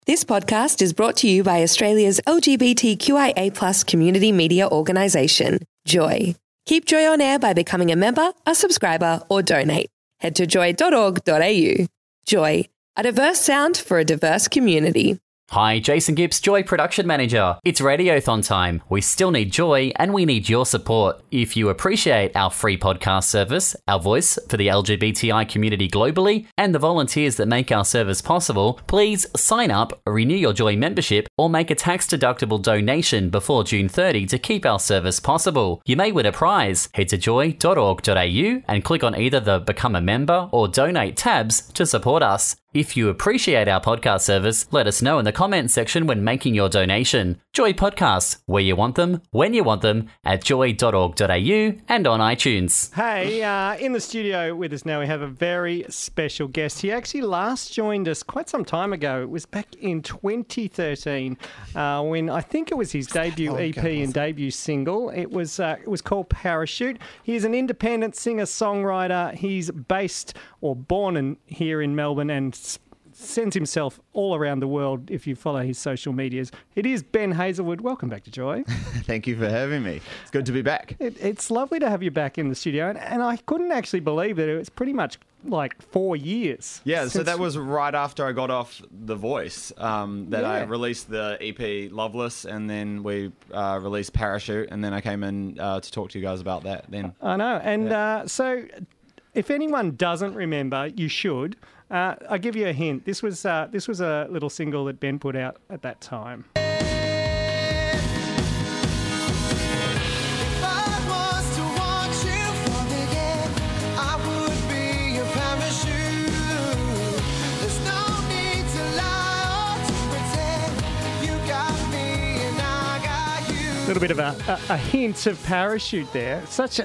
This podcast is brought to you by Australia's LGBTQIA+ community media organisation, Joy. Keep Joy on air by becoming a member, a subscriber, or donate. Head to joy.org.au. Joy, a diverse sound for a diverse community. Hi, Jason Gibbs, Joy Production Manager. It's Radiothon time. We still need Joy and we need your support. If you appreciate our free podcast service, our voice for the LGBTI community globally, and the volunteers that make our service possible, please sign up, renew your Joy membership, or make a tax-deductible donation before June 30 to keep our service possible. You may win a prize. Head to joy.org.au and click on either the Become a Member or Donate tabs to support us. If you appreciate our podcast service, let us know in the comments section when making your donation. Joy Podcasts, where you want them, when you want them, at joy.org.au and on iTunes. Hey, in the studio with us now we have a very special guest. He actually last joined us quite some time ago. It was back in 2013 when I think it was his debut EP and debut single. It was called Parachute. He's an independent singer-songwriter. He's based or born here in Melbourne and sends himself all around the world if you follow his social medias. It is Ben Hazelwood. Welcome back to Joy. Thank you for having me. It's good to be back. It's lovely to have you back in the studio. And I couldn't actually believe that it was pretty much like 4 years. Yeah, so that was right after I got off The Voice I released the EP Loveless, and then we released Parachute, and then I came in to talk to you guys about that then. I know. And so if anyone doesn't remember, you should. I'll give you a hint. This was a little single that Ben put out at that time. A little bit of a hint of Parachute there.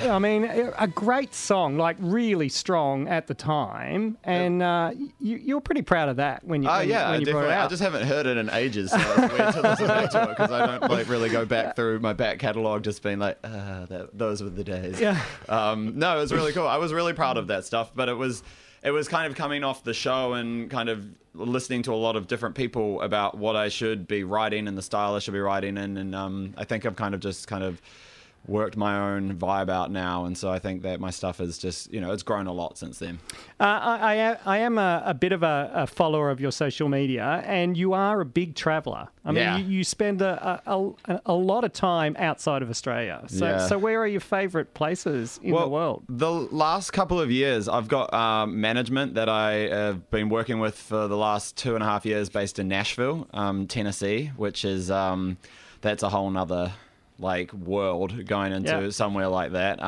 A great song, like really strong at the time, and you're pretty proud of that when you brought it out. I just haven't heard it in ages, so it's weird to listen back to it because I don't really go back through my back catalogue, just being like, those were the days. Yeah. No, it was really cool. I was really proud of that stuff, but it was kind of coming off the show and kind of listening to a lot of different people about what I should be writing and the style I should be writing in. And I think I've kind of worked my own vibe out now. And so I think that my stuff is just, it's grown a lot since then. I am a bit of a follower of your social media, and you are a big traveller. You spend a lot of time outside of Australia. So where are your favourite places in the world? The last couple of years, I've got management that I have been working with for the last 2.5 years based in Nashville, Tennessee, which is, that's a whole nother world going into somewhere like that.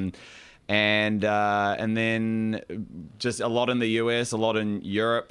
And then just a lot in the US, a lot in Europe,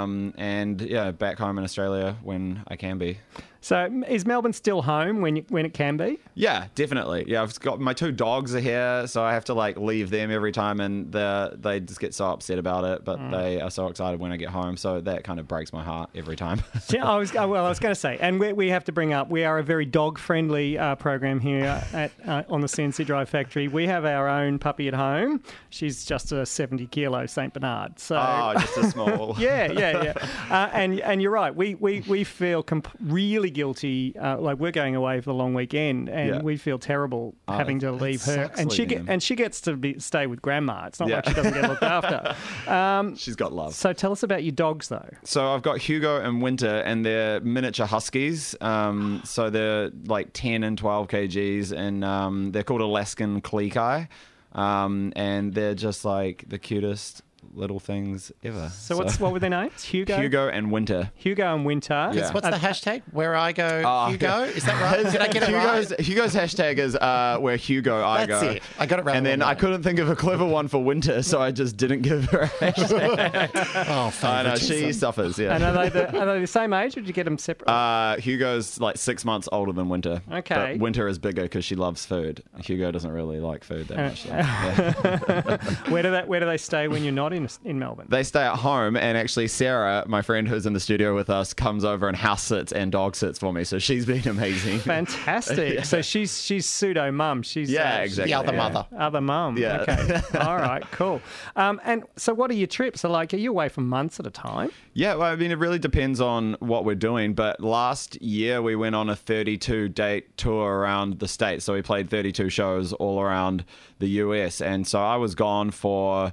and back home in Australia when I can be. So is Melbourne still home when it can be? Yeah, definitely. Yeah, I've got my 2 dogs are here, so I have to leave them every time, and they just get so upset about it, but they are so excited when I get home. So that kind of breaks my heart every time. Yeah, I was going to say, and we have to bring up, we are a very dog-friendly program here on the CNC Drive Factory. We have our own puppy at home. She's just a 70-kilo Saint Bernard. So just a small. Yeah. And you're right. We feel really guilty. We're going away for the long weekend, and we feel terrible having to leave her. And she gets to stay with Grandma. It's not like she doesn't get looked after. She's got love. So tell us about your dogs, though. So I've got Hugo and Winter, and they're miniature huskies. So they're 10 and 12 kgs, and they're called Alaskan Kleekai. And they're just the cutest little things ever. So what were their names? Hugo and Winter. Hugo and Winter. Yeah. What's the hashtag? Where I go, Hugo? Is that right? Did I get it right? Hugo's hashtag is where Hugo I go. That's it. I got it right. And then I couldn't think of a clever one for Winter, so I just didn't give her a hashtag. I know, she suffers, yeah. And are they the same age, or did you get them separate? Hugo's 6 months older than Winter. Okay. But Winter is bigger because she loves food. Hugo doesn't really like food that much. So, yeah. Where do they stay when you're not in Melbourne? They stay at home, and actually Sarah, my friend who's in the studio with us, comes over and house sits and dog sits for me. So she's been amazing. Fantastic. Yeah. So she's pseudo mum. She's exactly. The other mother. Other mum. Yeah. Okay. All right. Cool. And so, what are your trips? Are you away for months at a time? Yeah. Well, I mean, it really depends on what we're doing. But last year we went on a 32-date tour around the States. So we played 32 shows all around the US, and so I was gone for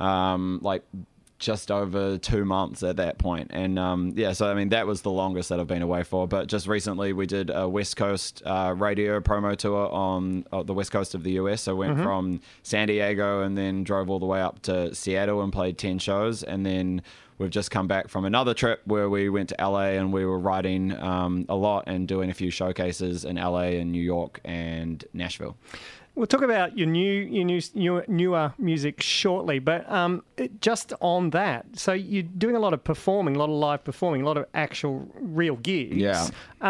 just over 2 months at that point. And so I mean that was the longest that I've been away for. But just recently we did a West Coast radio promo tour on the West Coast of the US. So went from San Diego and then drove all the way up to Seattle and played 10 shows, and then we've just come back from another trip where we went to LA and we were writing a lot and doing a few showcases in LA and New York and Nashville. We'll talk about your newer music shortly, but just on that, so you're doing a lot of performing, a lot of live performing, a lot of actual real gigs. Yeah.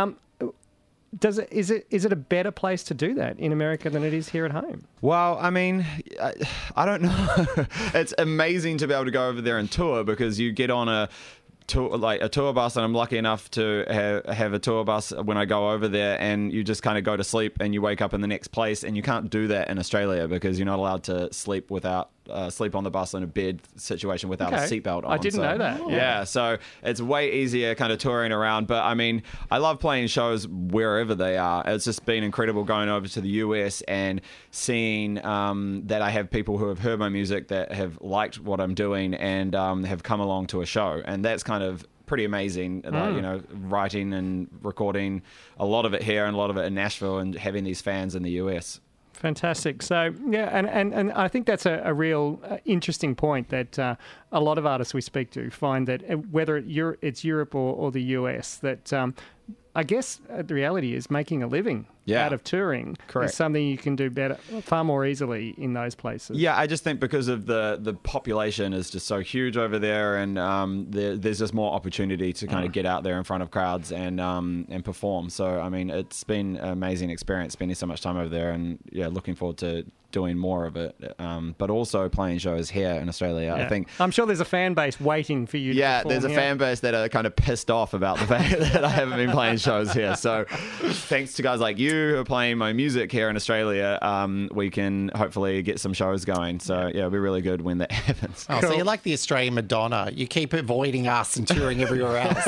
Is it a better place to do that in America than it is here at home? Well, I mean, I don't know. It's amazing to be able to go over there and tour, because you get on a tour bus, and I'm lucky enough to have a tour bus when I go over there, and you just kind of go to sleep and you wake up in the next place, and you can't do that in Australia because you're not allowed to sleep on the bus in a bed situation without a seatbelt on. I didn't know that. Yeah, so it's way easier kind of touring around. But I mean, I love playing shows wherever they are. It's just been incredible going over to the US and seeing that I have people who have heard my music that have liked what I'm doing and have come along to a show. And that's kind of pretty amazing, writing and recording a lot of it here and a lot of it in Nashville and having these fans in the US. Fantastic. So, yeah, and I think that's a real interesting point that a lot of artists we speak to find that whether it's Europe or the US, that I guess the reality is making a living out of touring is something you can do better, far more easily in those places. Yeah, I just think because of the population is just so huge over there, and there's just more opportunity to kind of get out there in front of crowds and perform. So, I mean, it's been an amazing experience spending so much time over there, and looking forward to doing more of it, but also playing shows here in Australia. Yeah. I think I'm sure there's a fan base waiting for you to perform there's a fan base that are kind of pissed off about the fact that I haven't been playing shows here. So thanks to guys like you who are playing my music here in Australia, we can hopefully get some shows going. So it'll be really good when that happens. Oh, cool. So you're like the Australian Madonna. You keep avoiding us and touring everywhere else.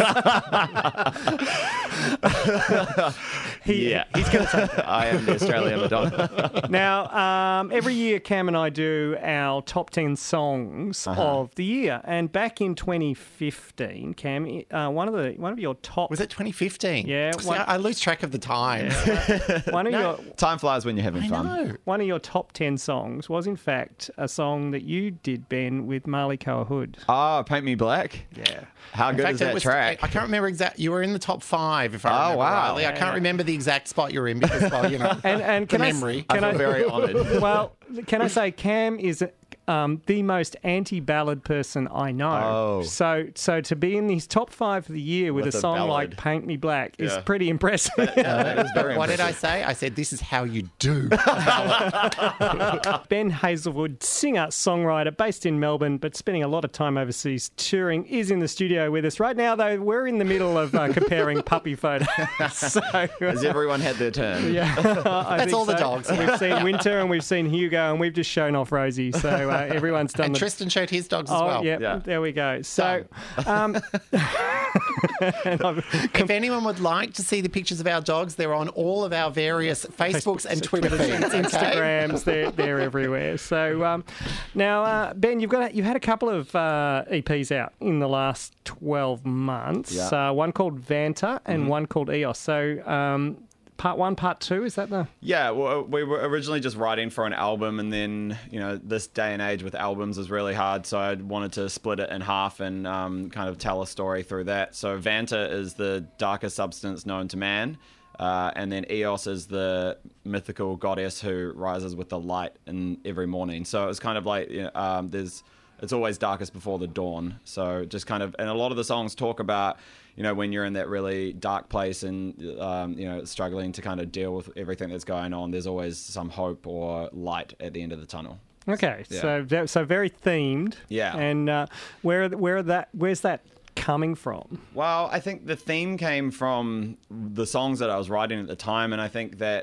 He's going to take that. I am the Australian Madonna. Now, every year Cam and I do our top 10 songs of the year, and back in 2015, Cam, one of your top... Was it 2015? Yeah. I lose track of the time. Time flies when you're having fun. I know. One of your top 10 songs was, in fact, a song that you did, Ben, with Marley Cohood. Oh, Paint Me Black? Yeah. How good is that track? I can't remember exactly. You were in the top 5, if I remember rightly. I can't remember the exact spot you were in because, and can memory. I feel very honoured. Well, can I say Cam is the most anti-ballad person I know. Oh. So to be in his top 5 for the year with a song ballad like Paint Me Black is pretty impressive. That is very What impressive. did I say? I said, this is how you do. Ben Hazelwood, singer, songwriter, based in Melbourne, but spending a lot of time overseas touring, is in the studio with us. Right now, though, we're in the middle of comparing puppy photos. So, Has everyone had their turn? Yeah, That's all the dogs. We've seen Winter and we've seen Hugo, and we've just shown off Rosie. So everyone's done And Tristan showed his dogs as well. Yeah, there we go. So, if anyone would like to see the pictures of our dogs, they're on all of our various Facebooks and Twitter feeds. Instagrams, they're everywhere. So now, Ben, you've had a couple of EPs out in the last 12 months. Yeah. One called Vanta and one called EOS. So part 1, part 2, is that the... Yeah, well, we were originally just writing for an album, and then, this day and age with albums is really hard, so I wanted to split it in half and kind of tell a story through that. So Vanta is the darkest substance known to man, and then Eos is the mythical goddess who rises with the light in every morning. So it's kind of like, it's always darkest before the dawn. So just kind of, and a lot of the songs talk about, when you're in that really dark place and, struggling to kind of deal with everything that's going on, there's always some hope or light at the end of the tunnel. Okay, Yeah. so very themed. Yeah. And where's that coming from? Well, I think the theme came from the songs that I was writing at the time, and I think that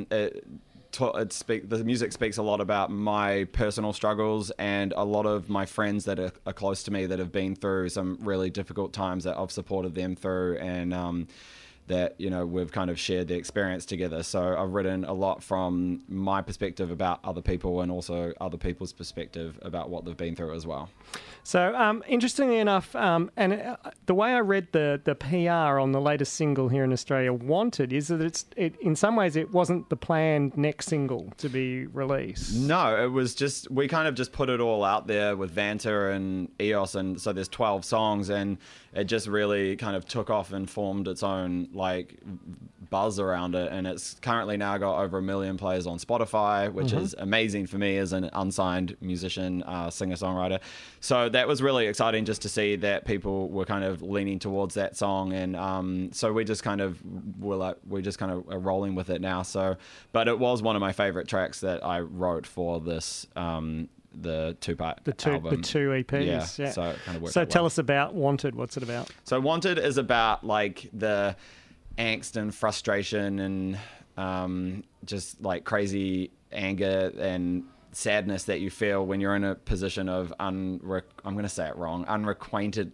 the music speaks a lot about my personal struggles and a lot of my friends that are close to me that have been through some really difficult times that I've supported them through, and that, you know, we've kind of shared the experience together. So I've written a lot from my perspective about other people and also other people's perspective about what they've been through as well. So interestingly enough, the way I read the PR on the latest single here in Australia, Wanted, is that in some ways it wasn't the planned next single to be released. No, it was just, we kind of just put it all out there with Vanta and EOS, and so there's 12 songs, and it just really kind of took off and formed its own like buzz around it, and it's currently now got over 1 million plays on Spotify, which is amazing for me as an unsigned musician, singer-songwriter. So that was really exciting just to see that people were kind of leaning towards that song, and so we just kind of are rolling with it now. So, but it was one of my favorite tracks that I wrote for this the two-part album. The two EPs. Yeah. So it kind of worked So out tell well. us about Wanted. What's it about? So Wanted is about like the angst and frustration and just like crazy anger and sadness that you feel when you're in a position of I'm going to say it wrong, unrequited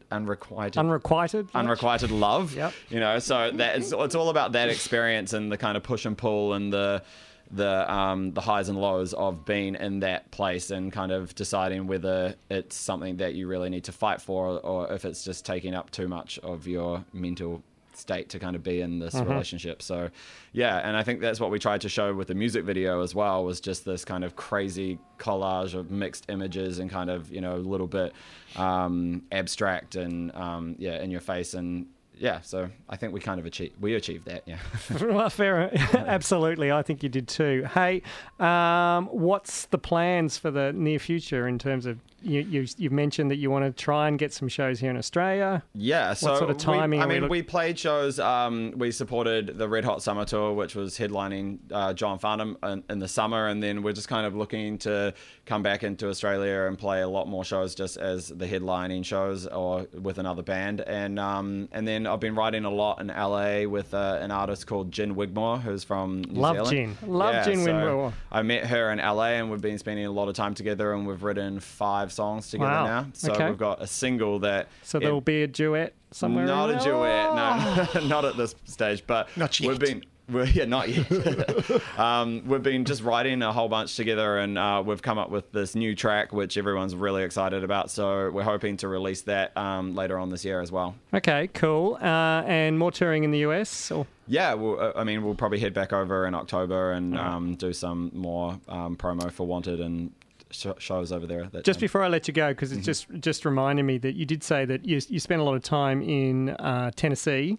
love. Yep. You know, so that it's all about that experience and the kind of push and pull and the highs and lows of being in that place and kind of deciding whether it's something that you really need to fight for or if it's just taking up too much of your mental state to kind of be in this relationship. So yeah, and I think that's what we tried to show with the music video as well, was just this kind of crazy collage of mixed images and kind of, you know, a little bit abstract and in your face. And yeah, so I think we achieved that. Yeah. Well, fair. Absolutely. I think you did too. Hey, what's the plans for the near future in terms of, you've mentioned that you want to try and get some shows here in Australia. Yeah. So what sort of timing? We played shows. We supported the Red Hot Summer Tour, which was headlining John Farnham in the summer, and then we're just kind of looking to come back into Australia and play a lot more shows just as the headlining shows or with another band. And then I've been writing a lot in LA with an artist called Jen Wigmore, who's from New Zealand. Love Jen Wigmore. I met her in LA, and we've been spending a lot of time together, and we've written 5 songs together now. So we've got a single that... So there will be a duet somewhere? Not a duet, no. Not at this stage, but not yet. Not yet. We've been just writing a whole bunch together, and we've come up with this new track, which everyone's really excited about. So we're hoping to release that later on this year as well. Okay, cool. And more touring in the US? Or? Yeah, we'll probably head back over in October and do some more promo for Wanted and shows over there. Just before I let you go, because it's just reminded me that you did say that you spent a lot of time in Tennessee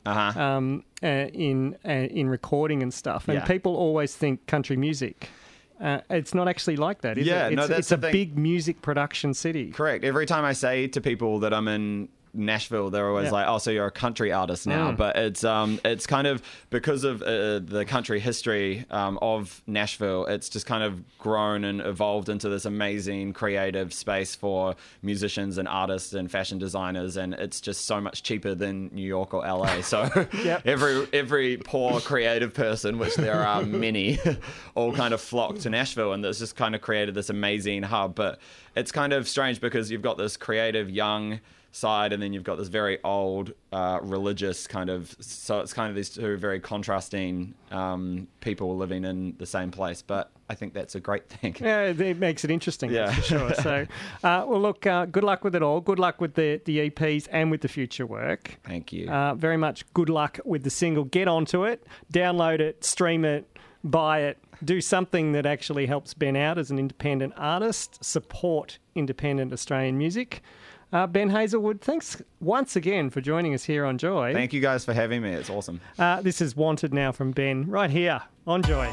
in recording and stuff, and people always think country music. It's not actually like that, is it? It's a big music production city. Correct. Every time I say to people that I'm in Nashville, they're always like, "Oh, so you're a country artist now?" But it's kind of because of the country history of Nashville. It's just kind of grown and evolved into this amazing creative space for musicians and artists and fashion designers, and it's just so much cheaper than New York or LA. So every poor creative person, which there are many, all kind of flock to Nashville, and it's just kind of created this amazing hub. But it's kind of strange because you've got this creative young side, and then you've got this very old religious kind of, so it's kind of these two very contrasting people living in the same place, but I think that's a great thing. Yeah, it makes it interesting, that's for sure. So well, look, good luck with it all. Good luck with the EPs and with the future work. Thank you. Very much good luck with the single. Get onto it, download it, stream it, buy it, do something that actually helps Ben out as an independent artist, support independent Australian music. Ben Hazlewood, thanks once again for joining us here on Joy. Thank you guys for having me. It's awesome. This is Wanted now from Ben, right here on Joy.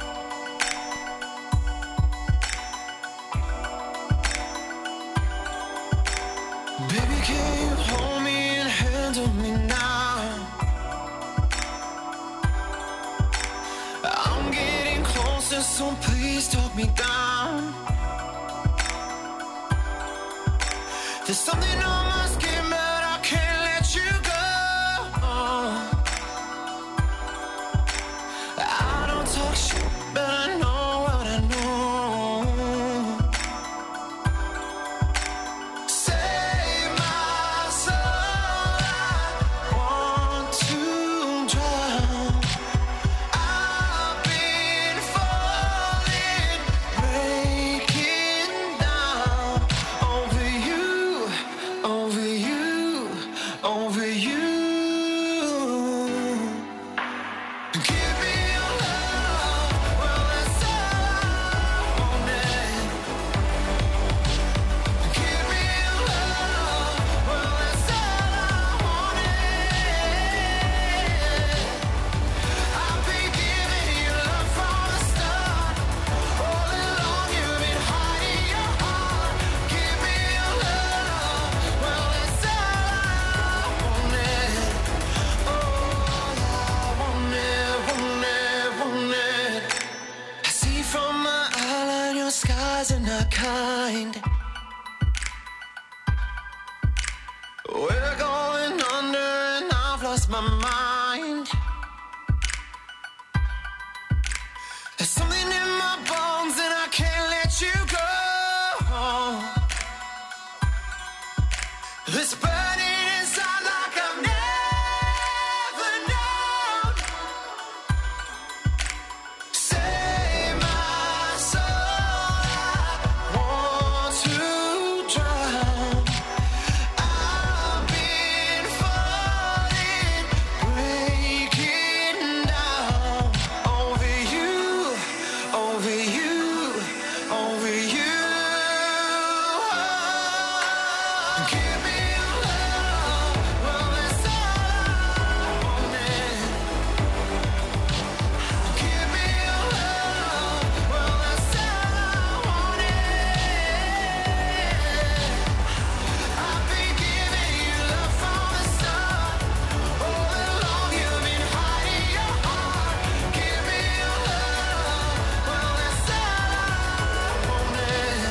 Baby, can you hold me and handle me now? I'm getting closer, so please talk me down. There's something on my skin, but I can't let you go. I don't talk shit, but I know what I know. Save my soul, I want to drown. I've been falling, breaking down over you, over you, over you. Give me your love, well that's all I wanted. Give me your love, well that's all I wanted. I've been giving you love from the start. All along you've been hiding your heart. Give me your love, well that's all I wanted. All I wanted. I see from my eyeline your skies are not kind. We're going under and I've lost my mind. There's something in my bones and I can't let you go. This burning inside like I've never known. Save my soul, I want to drown. I've been falling, breaking down over you, over you, over you. Give me your love, well that's all I wanted. Give me your love, well that's all I wanted. I've been giving you love from the start. All along you've been hiding your heart. Give me your love, well that's all I wanted.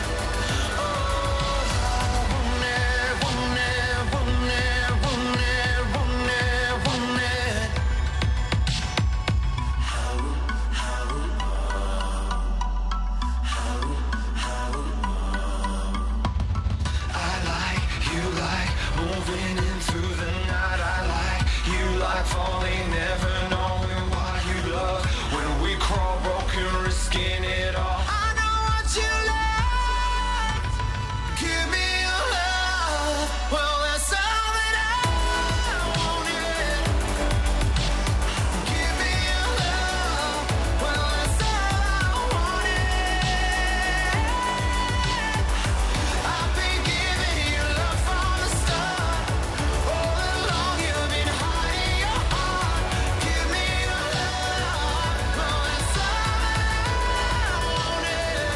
I like you like moving in through the night. I like you like falling, never knowing what you love. When we crawl broken, risking it all. I know what you like. Give me your love. Well, that's all that I wanted. Give me your love. Well, that's all I wanted. I've been giving you love from the start. All along you've been hiding your heart. Give me your love. Well, that's all I wanted.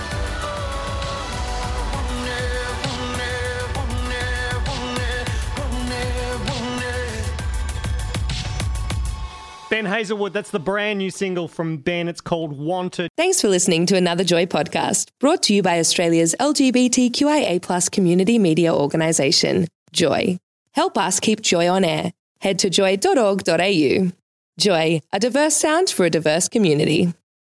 Ben Hazelwood, that's the brand new single from Ben. It's called Wanted. Thanks for listening to another Joy podcast, brought to you by Australia's LGBTQIA+ community media organisation, Joy. Help us keep Joy on air. Head to joy.org.au. Joy, a diverse sound for a diverse community.